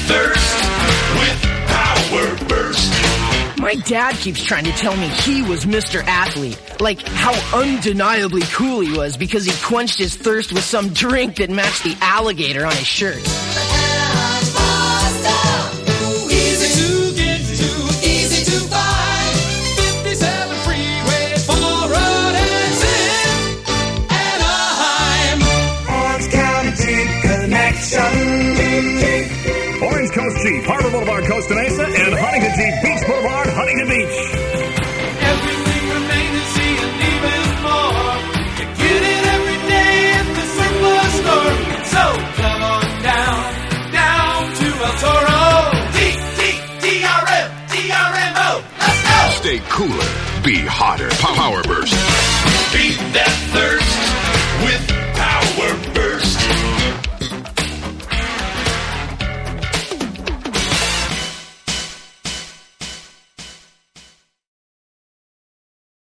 thirst with Power Burst. My dad keeps trying to tell me he was Mr. Athlete. Like how undeniably cool he was because he quenched his thirst with some drink that matched the alligator on his shirt. Easy to get to, easy to find. 57 freeway, Fall Road exit, Anaheim. Orange County Jeep Connection. Orange Coast Jeep, Harbor Boulevard, Costa Mesa, and Huntington Jeep, Beach Boulevard, Huntington Beach. Everything remains the same and even more. You get it every day at the surplus store. So come on down to El Toro. DRM, DRMO. Let's go. Stay cooler, be hotter. Power